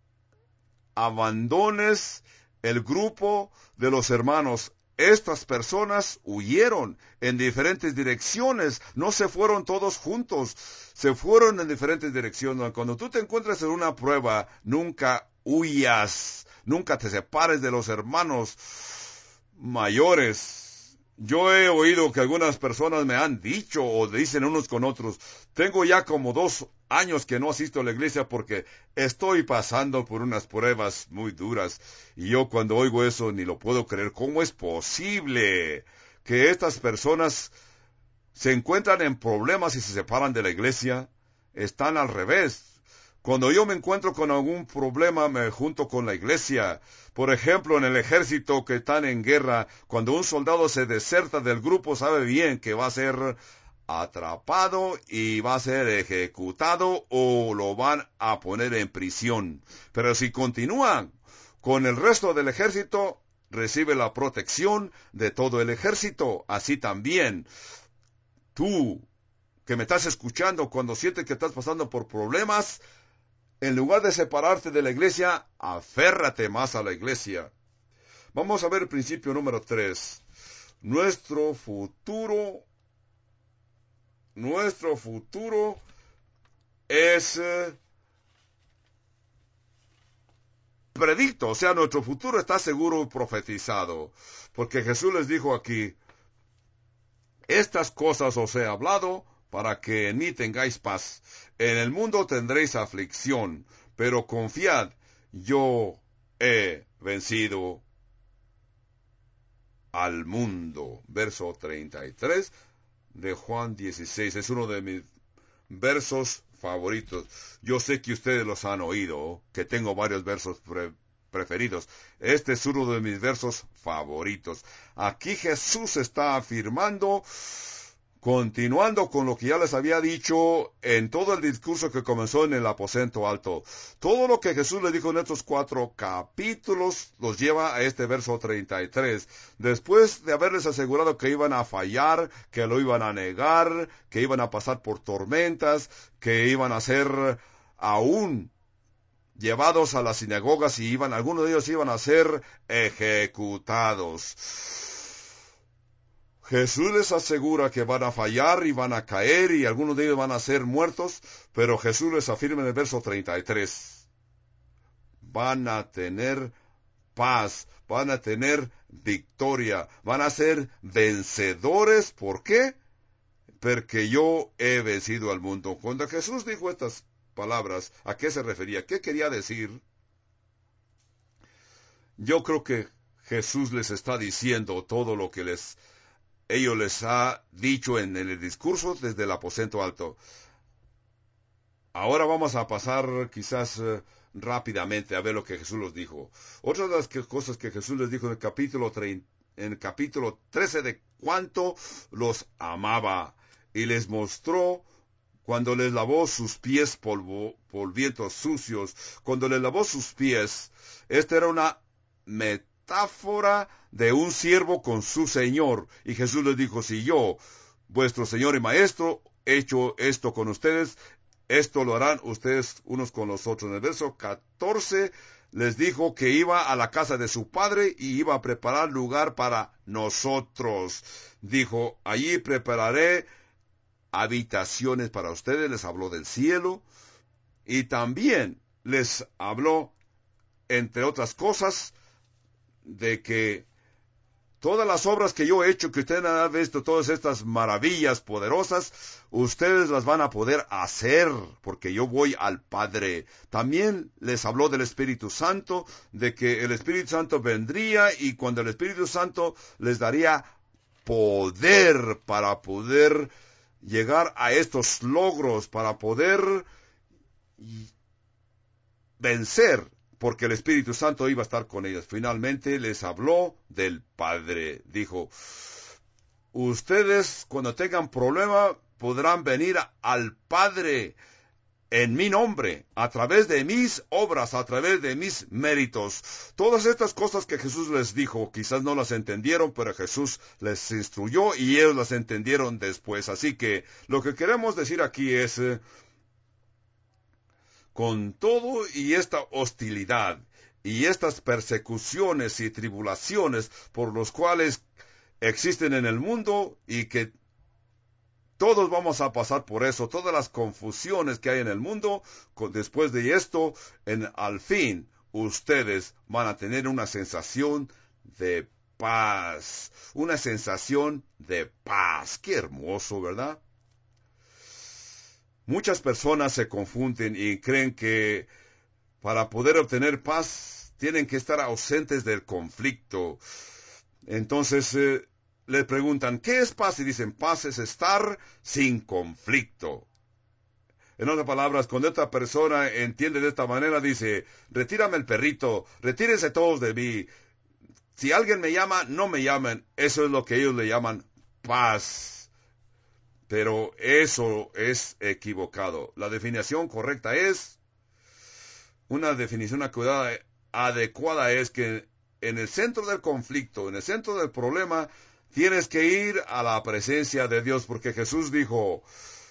abandones el grupo de los hermanos. Estas personas huyeron en diferentes direcciones, no se fueron todos juntos, se fueron en diferentes direcciones. Cuando tú te encuentras en una prueba, nunca huyas, nunca te separes de los hermanos mayores. Yo he oído que algunas personas me han dicho o dicen unos con otros, tengo ya como dos años que no asisto a la iglesia porque estoy pasando por unas pruebas muy duras. Y yo cuando oigo eso ni lo puedo creer. ¿Cómo es posible que estas personas se encuentran en problemas y se separan de la iglesia? Están al revés. Cuando yo me encuentro con algún problema, me junto con la iglesia. Por ejemplo, en el ejército que están en guerra, cuando un soldado se deserta del grupo, sabe bien que va a ser atrapado y va a ser ejecutado o lo van a poner en prisión. Pero si continúan con el resto del ejército, recibe la protección de todo el ejército. Así también, tú que me estás escuchando, cuando sientes que estás pasando por problemas, en lugar de separarte de la iglesia, aférrate más a la iglesia. Vamos a ver el principio número tres. Nuestro futuro, nuestro futuro es eh, predicto, o sea, nuestro futuro está seguro y profetizado. Porque Jesús les dijo aquí, estas cosas os he hablado para que en mí tengáis paz. En el mundo tendréis aflicción, pero confiad, yo he vencido al mundo. Verso treinta y tres de Juan dieciséis. Es uno de mis versos favoritos. Yo sé que ustedes los han oído, que tengo varios versos pre preferidos. Este es uno de mis versos favoritos. Aquí Jesús está afirmando, continuando con lo que ya les había dicho en todo el discurso que comenzó en el aposento alto. Todo lo que Jesús les dijo en estos cuatro capítulos los lleva a este verso treinta y tres. Después de haberles asegurado que iban a fallar, que lo iban a negar, que iban a pasar por tormentas, que iban a ser aún llevados a las sinagogas y iban, algunos de ellos iban a ser ejecutados. Jesús les asegura que van a fallar y van a caer y algunos de ellos van a ser muertos, pero Jesús les afirma en el verso treinta y tres, van a tener paz, van a tener victoria, van a ser vencedores. ¿Por qué? Porque yo he vencido al mundo. Cuando Jesús dijo estas palabras, ¿a qué se refería? ¿Qué quería decir? Yo creo que Jesús les está diciendo todo lo que les ellos les ha dicho en el discurso desde el aposento alto. Ahora vamos a pasar quizás uh, rápidamente a ver lo que Jesús les dijo. Otra de las que, cosas que Jesús les dijo en el capítulo treinta, en el capítulo trece, de cuánto los amaba y les mostró cuando les lavó sus pies polvo, polvientos sucios, cuando les lavó sus pies, esta era una metáfora de un siervo con su señor. Y Jesús les dijo, si yo, vuestro señor y maestro, he hecho esto con ustedes, esto lo harán ustedes unos con los otros. En el verso catorce les dijo que iba a la casa de su padre y iba a preparar lugar para nosotros. Dijo, allí prepararé habitaciones para ustedes. Les habló del cielo y también les habló, entre otras cosas, de que todas las obras que yo he hecho, que ustedes han visto, todas estas maravillas poderosas, ustedes las van a poder hacer, porque yo voy al Padre. También les habló del Espíritu Santo, de que el Espíritu Santo vendría y cuando el Espíritu Santo les daría poder para poder llegar a estos logros, para poder vencer, porque el Espíritu Santo iba a estar con ellos. Finalmente les habló del Padre. Dijo, ustedes cuando tengan problema podrán venir al Padre en mi nombre, a través de mis obras, a través de mis méritos. Todas estas cosas que Jesús les dijo, quizás no las entendieron, pero Jesús les instruyó y ellos las entendieron después. Así que lo que queremos decir aquí es, eh, con todo y esta hostilidad y estas persecuciones y tribulaciones por los cuales existen en el mundo y que todos vamos a pasar por eso, todas las confusiones que hay en el mundo, después de esto, en, al fin, ustedes van a tener una sensación de paz, una sensación de paz. Qué hermoso, ¿verdad? Muchas personas se confunden y creen que para poder obtener paz tienen que estar ausentes del conflicto. Entonces, eh, le preguntan, ¿qué es paz? Y dicen, paz es estar sin conflicto. En otras palabras, cuando esta persona entiende de esta manera, dice, retírame el perrito, retírense todos de mí. Si alguien me llama, no me llamen. Eso es lo que ellos le llaman paz. Pero eso es equivocado. La definición correcta es, una definición adecuada, adecuada es que en el centro del conflicto, en el centro del problema, tienes que ir a la presencia de Dios, porque Jesús dijo,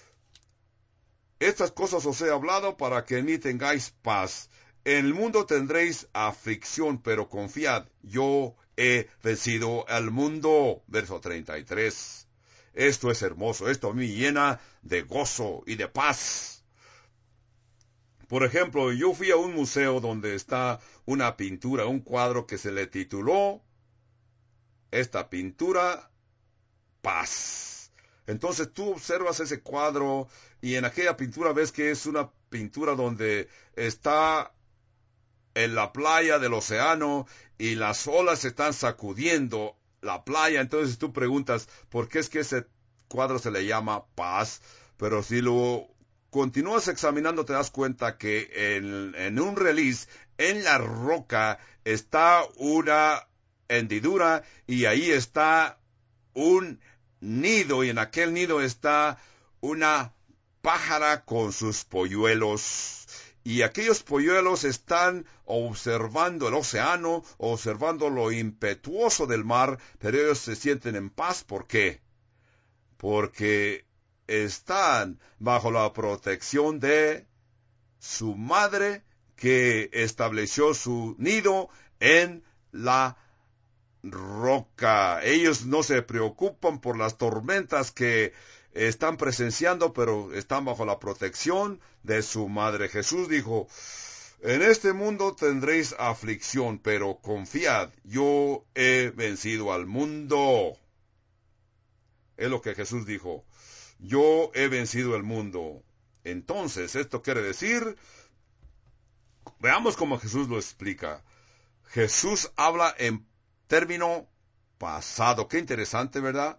estas cosas os he hablado para que en mí tengáis paz. En el mundo tendréis aflicción, pero confiad, yo he vencido al mundo. Verso treinta y tres. Esto es hermoso, esto a mí me llena de gozo y de paz. Por ejemplo, yo fui a un museo donde está una pintura, un cuadro que se le tituló, esta pintura, Paz. Entonces tú observas ese cuadro y en aquella pintura ves que es una pintura donde está en la playa del océano y las olas se están sacudiendo la playa. Entonces tú preguntas, ¿por qué es que ese cuadro se le llama Paz? Pero si lo continúas examinando te das cuenta que en, en un reliz, en la roca, está una hendidura y ahí está un nido y en aquel nido está una pájara con sus polluelos. Y aquellos polluelos están observando el océano, observando lo impetuoso del mar, pero ellos se sienten en paz. ¿Por qué? Porque están bajo la protección de su madre, que estableció su nido en la roca. Ellos no se preocupan por las tormentas que están presenciando, pero están bajo la protección de su madre. Jesús dijo, en este mundo tendréis aflicción, pero confiad, yo he vencido al mundo. Es lo que Jesús dijo, yo he vencido el mundo. Entonces, esto quiere decir, veamos cómo Jesús lo explica. Jesús habla en término pasado. Qué interesante, ¿verdad?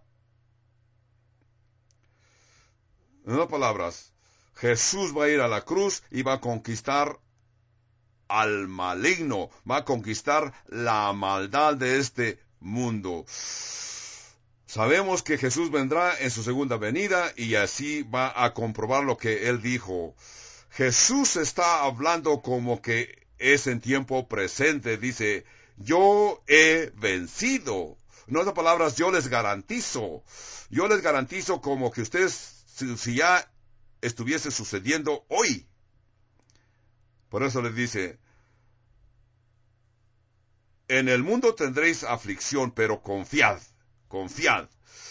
En otras palabras, Jesús va a ir a la cruz y va a conquistar al maligno, va a conquistar la maldad de este mundo. Sabemos que Jesús vendrá en su segunda venida y así va a comprobar lo que él dijo. Jesús está hablando como que es en tiempo presente. Dice, yo he vencido. En otras palabras, yo les garantizo. Yo les garantizo como que ustedes, si, si ya estuviese sucediendo hoy. Por eso les dice, en el mundo tendréis aflicción, pero confiad, confiad.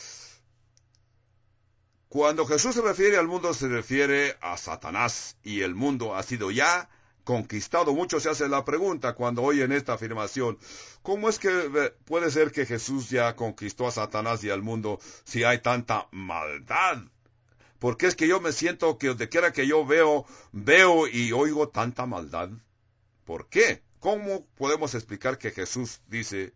Cuando Jesús se refiere al mundo, se refiere a Satanás, y el mundo ha sido ya conquistado. Muchos se hacen la pregunta cuando oyen esta afirmación, ¿cómo es que puede ser que Jesús ya conquistó a Satanás y al mundo si hay tanta maldad? Porque es que yo me siento que donde quiera que yo veo, veo y oigo tanta maldad. ¿Por qué? ¿Cómo podemos explicar que Jesús dice,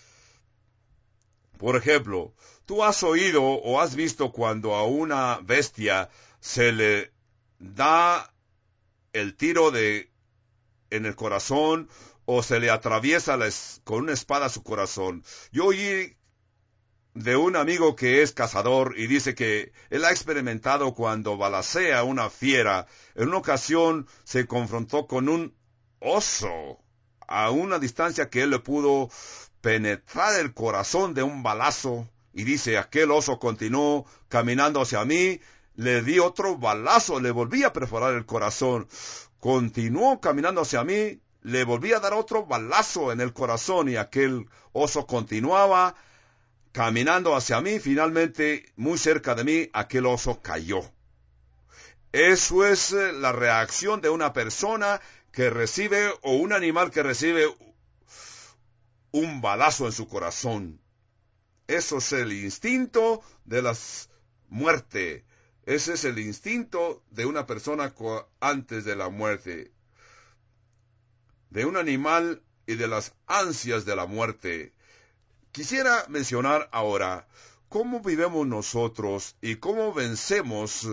por ejemplo, tú has oído o has visto cuando a una bestia se le da el tiro de en el corazón o se le atraviesa la es, con una espada su corazón? Yo oí de un amigo que es cazador y dice que él ha experimentado cuando balacea una fiera. En una ocasión se confrontó con un oso a una distancia que él le pudo penetrar el corazón de un balazo. Y dice, aquel oso continuó caminando hacia mí, le di otro balazo, le volví a perforar el corazón. Continuó caminando hacia mí, le volví a dar otro balazo en el corazón y aquel oso continuaba caminando hacia mí. Finalmente, muy cerca de mí, aquel oso cayó. Eso es la reacción de una persona que recibe, o un animal que recibe un balazo en su corazón. Eso es el instinto de la muerte. Ese es el instinto de una persona antes de la muerte. De un animal y de las ansias de la muerte. Quisiera mencionar ahora cómo vivimos nosotros y cómo vencemos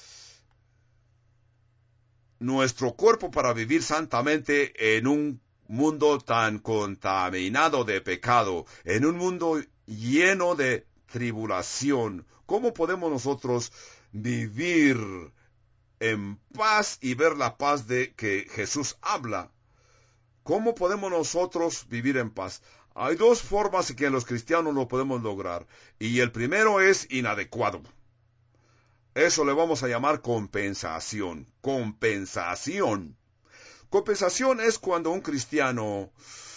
nuestro cuerpo para vivir santamente en un mundo tan contaminado de pecado, en un mundo lleno de tribulación. ¿Cómo podemos nosotros vivir en paz y ver la paz de que Jesús habla? ¿Cómo podemos nosotros vivir en paz? Hay dos formas en que los cristianos lo podemos lograr, y el primero es inadecuado. Eso le vamos a llamar compensación. Compensación. Compensación es cuando un cristiano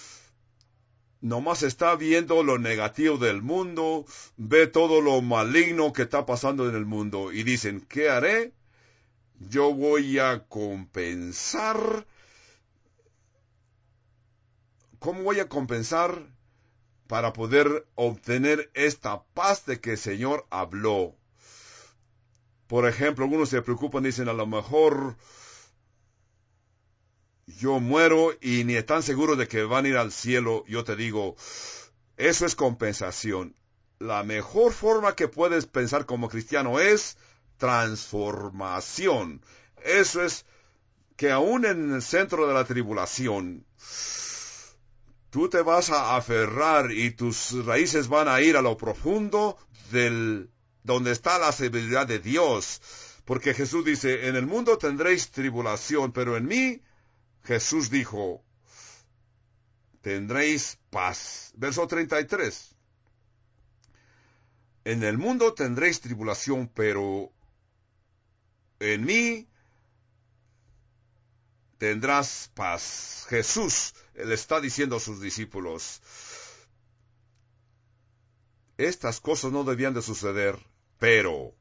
nomás está viendo lo negativo del mundo, ve todo lo maligno que está pasando en el mundo, y dicen, ¿qué haré? Yo voy a compensar. ¿Cómo voy a compensar para poder obtener esta paz de que el Señor habló? Por ejemplo, algunos se preocupan, dicen, a lo mejor yo muero y ni están seguros de que van a ir al cielo. Yo te digo, eso es compensación. La mejor forma que puedes pensar como cristiano es transformación. Eso es que aún en el centro de la tribulación, tú te vas a aferrar y tus raíces van a ir a lo profundo del donde está la severidad de Dios. Porque Jesús dice, en el mundo tendréis tribulación, pero en mí, Jesús dijo, tendréis paz. Verso treinta y tres. En el mundo tendréis tribulación, pero en mí tendrás paz. Jesús le está diciendo a sus discípulos, estas cosas no debían de suceder, pero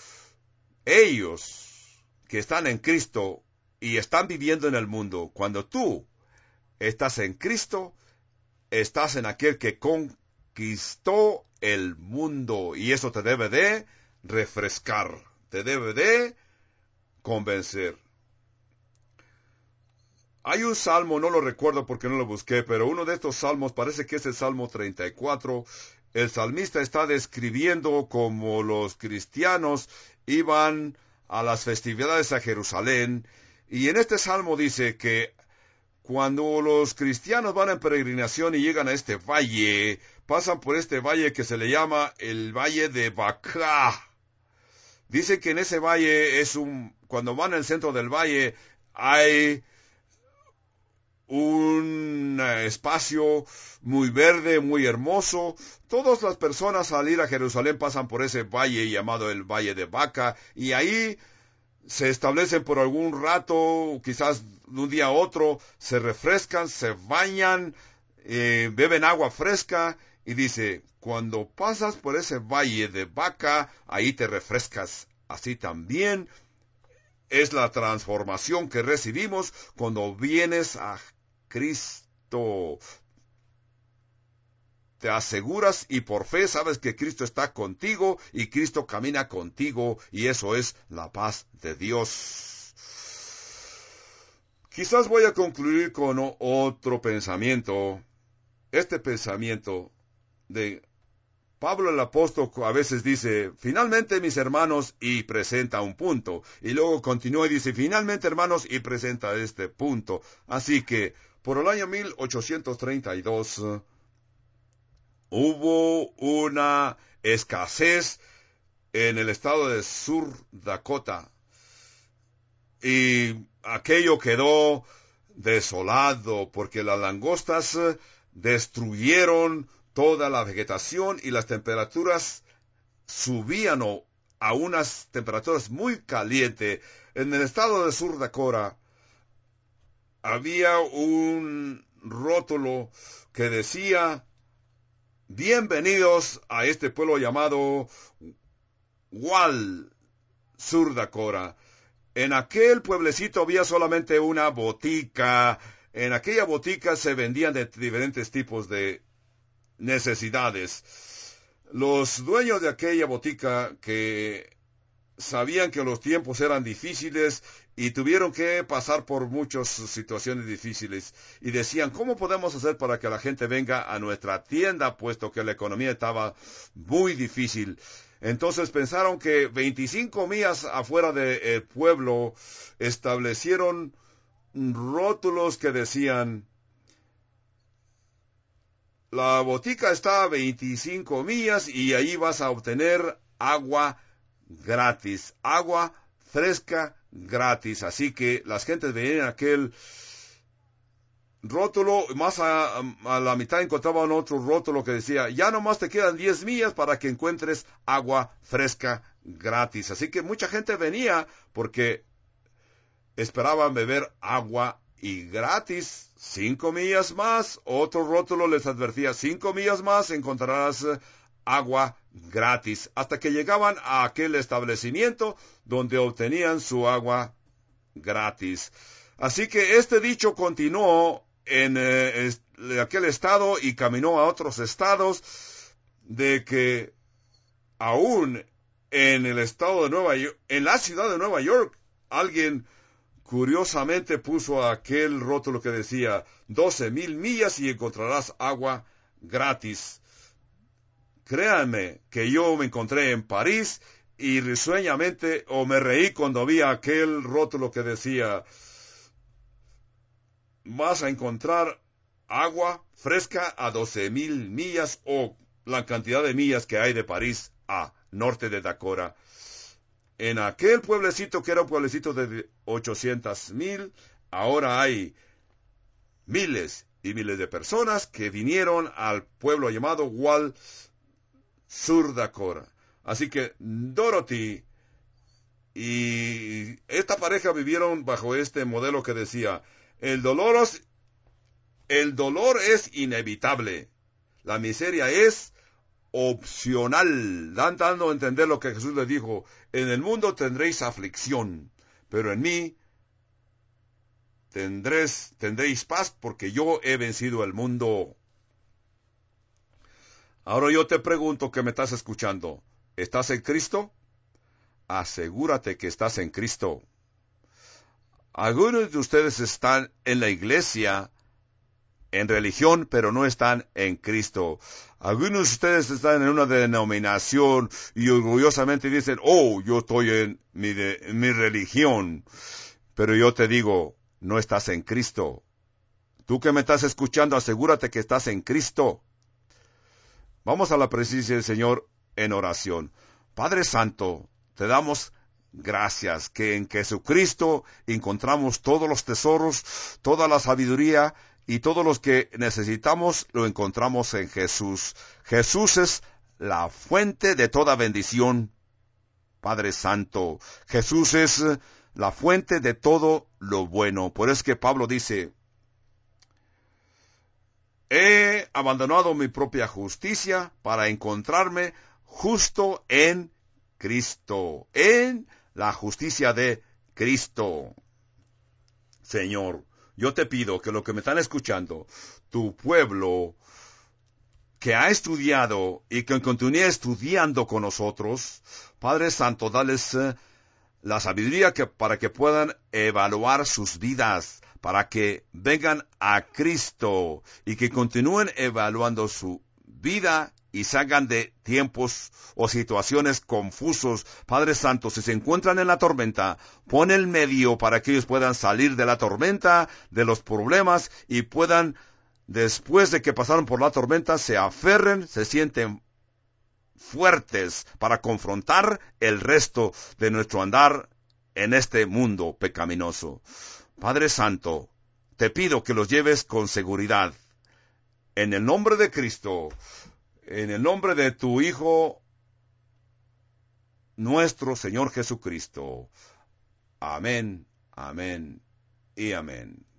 ellos que están en Cristo y están viviendo en el mundo, cuando tú estás en Cristo, estás en aquel que conquistó el mundo, y eso te debe de refrescar, te debe de convencer. Hay un salmo, no lo recuerdo porque no lo busqué, pero uno de estos salmos, parece que es el Salmo treinta y cuatro, el salmista está describiendo cómo los cristianos iban a las festividades a Jerusalén, y en este salmo dice que Cuando los cristianos van en peregrinación y llegan a este valle, pasan por este valle que se le llama el Valle de Baca. Dice que en ese valle es un, cuando van al centro del valle, hay un espacio muy verde, muy hermoso. Todas las personas al ir a Jerusalén pasan por ese valle llamado el Valle de Baca, y ahí se establecen por algún rato, quizás de un día a otro, se refrescan, se bañan, eh, beben agua fresca, y dice, cuando pasas por ese Valle de Baca, ahí te refrescas. Así también es la transformación que recibimos cuando vienes a Cristo. Te aseguras y por fe sabes que Cristo está contigo y Cristo camina contigo, y eso es la paz de Dios. Quizás voy a concluir con otro pensamiento. Este pensamiento de Pablo el apóstol a veces dice, finalmente mis hermanos, y presenta un punto. Y luego continúa y dice, finalmente hermanos, y presenta este punto. Así que, por el año mil ochocientos treinta y dos, hubo una escasez en el estado de Sur Dakota. Y aquello quedó desolado porque las langostas destruyeron toda la vegetación y las temperaturas subían a unas temperaturas muy calientes. En el estado de Sur Dakota había un rótulo que decía, bienvenidos a este pueblo llamado Wall, Sur Dakota. En aquel pueblecito había solamente una botica. En aquella botica se vendían de diferentes tipos de necesidades. Los dueños de aquella botica, que sabían que los tiempos eran difíciles y tuvieron que pasar por muchas situaciones difíciles, y decían, ¿cómo podemos hacer para que la gente venga a nuestra tienda, puesto que la economía estaba muy difícil? Entonces pensaron que veinticinco millas afuera del pueblo establecieron rótulos que decían, la botica está a veinticinco millas y ahí vas a obtener agua gratis, agua fresca gratis. Así que las gentes veían aquel rótulo, más a, a la mitad encontraban otro rótulo que decía, ya nomás te quedan diez millas para que encuentres agua fresca gratis. Así que mucha gente venía porque esperaban beber agua y gratis. Cinco millas más, otro rótulo les advertía, cinco millas más encontrarás agua gratis, hasta que llegaban a aquel establecimiento donde obtenían su agua gratis. Así que este dicho continuó en eh, aquel estado y caminó a otros estados, de que aún en el estado de Nueva York, en la ciudad de Nueva York, alguien curiosamente puso aquel rótulo que decía, doce mil millas y encontrarás agua gratis. Créanme que yo me encontré en París y risueñamente, o me reí cuando vi aquel rótulo que decía, vas a encontrar agua fresca a doce mil millas, o la cantidad de millas que hay de París a norte de Dakota. En aquel pueblecito, que era un pueblecito de ochocientas mil, ahora hay miles y miles de personas que vinieron al pueblo llamado Wall, Sur Dakota. Así que Dorothy y esta pareja vivieron bajo este modelo que decía, el dolor es, el dolor es inevitable, la miseria es opcional, dan dando a entender lo que Jesús les dijo, en el mundo tendréis aflicción, pero en mí tendréis, tendréis paz, porque yo he vencido el mundo. Ahora yo te pregunto, que me estás escuchando, ¿estás en Cristo? Asegúrate que estás en Cristo. Algunos de ustedes están en la iglesia, en religión, pero no están en Cristo. Algunos de ustedes están en una denominación y orgullosamente dicen, oh, yo estoy en mi, de, en mi religión. Pero yo te digo, no estás en Cristo. Tú que me estás escuchando, asegúrate que estás en Cristo. Vamos a la presencia del Señor en oración. Padre Santo, te damos gracias que en Jesucristo encontramos todos los tesoros, toda la sabiduría y todos los que necesitamos lo encontramos en Jesús. Jesús es la fuente de toda bendición, Padre Santo. Jesús es la fuente de todo lo bueno. Por eso es que Pablo dice, he abandonado mi propia justicia para encontrarme justo en Cristo, en la justicia de Cristo. Señor, yo te pido que lo que me están escuchando, tu pueblo que ha estudiado y que continúe estudiando con nosotros, Padre Santo, dales uh, la sabiduría que, para que puedan evaluar sus vidas, para que vengan a Cristo y que continúen evaluando su vida y salgan de tiempos o situaciones confusos. Padre Santo, si se encuentran en la tormenta, pon el medio para que ellos puedan salir de la tormenta, de los problemas, y puedan, después de que pasaron por la tormenta, se aferren, se sienten fuertes para confrontar el resto de nuestro andar en este mundo pecaminoso. Padre Santo, te pido que los lleves con seguridad. En el nombre de Cristo, en el nombre de tu Hijo, nuestro Señor Jesucristo. Amén, amén y amén.